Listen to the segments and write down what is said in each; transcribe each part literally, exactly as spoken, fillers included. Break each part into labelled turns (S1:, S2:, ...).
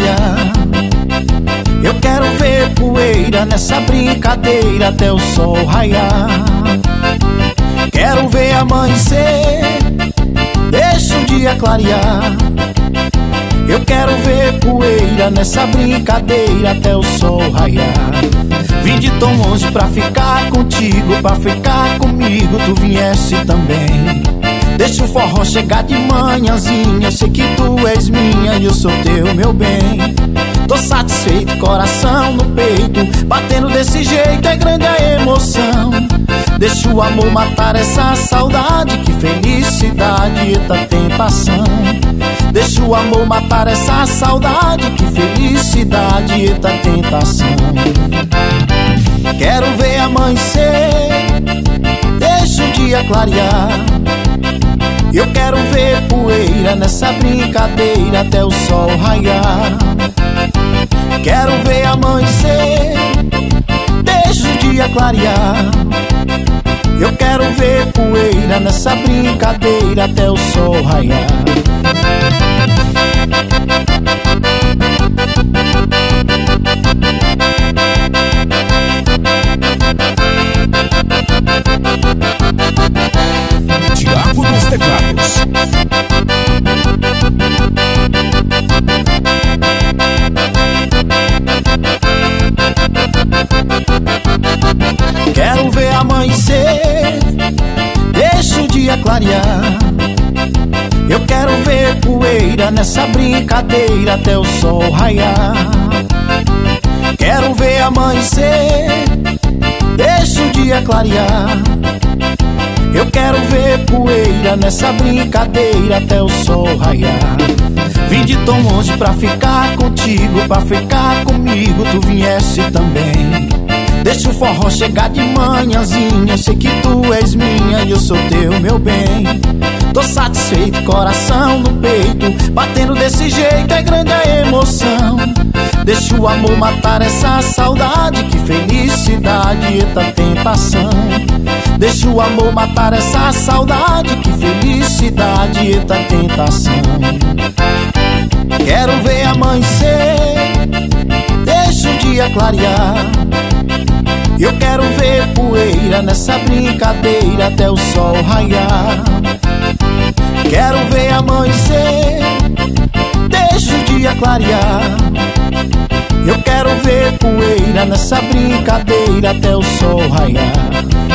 S1: clarear. Eu quero ver poeira nessa brincadeira até o sol raiar. Quero ver amanhecer, deixa o dia clarear. Eu quero ver poeira nessa brincadeira até o sol raiar. Vim de tão longe pra ficar contigo, pra ficar comigo, tu viesse também. Deixa o forró chegar de manhãzinha, sei que tu és minha e eu sou teu, meu bem. Tô satisfeito, coração no peito, batendo desse jeito é grande a emoção. Deixa o amor matar essa saudade, que felicidade, eita tentação. Deixa o amor matar essa saudade, que felicidade, eita tentação. Quero ver amanhecer, deixa o dia clarear. Eu quero ver poeira nessa brincadeira até o sol raiar. Quero ver amanhecer, deixa o dia clarear. Eu quero ver poeira nessa brincadeira até o sol raiar.
S2: Thiago dos Teclados.
S1: Quero ver amanhecer, deixa o dia clarear. Eu quero ver poeira nessa brincadeira até o sol raiar. Quero ver amanhecer, deixa o dia clarear. Eu quero ver poeira nessa brincadeira até o sol raiar. Vim de tão longe pra ficar contigo, pra ficar comigo, tu viesse também. Deixa o forró chegar de manhãzinha, sei que tu és minha e eu sou teu, meu bem. Tô satisfeito, coração no peito, batendo desse jeito é grande a emoção. Deixa o amor matar essa saudade, que felicidade, eita tentação. Deixa o amor matar essa saudade, que felicidade, eita tentação. Quero ver amanhecer, deixa o dia clarear. Eu quero ver poeira nessa brincadeira até o sol raiar. Quero ver amanhecer, deixa o dia clarear. Eu quero ver poeira nessa brincadeira até o sol raiar.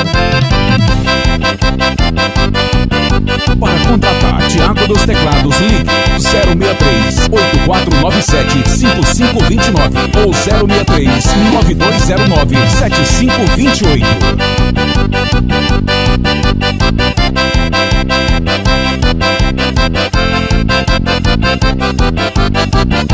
S2: Para contratar Thiago dos Teclados, ligue zero seis três, oito quatro nove sete, cinco cinco dois nove ou zero seis três, nove dois zero nove, sete cinco dois oito.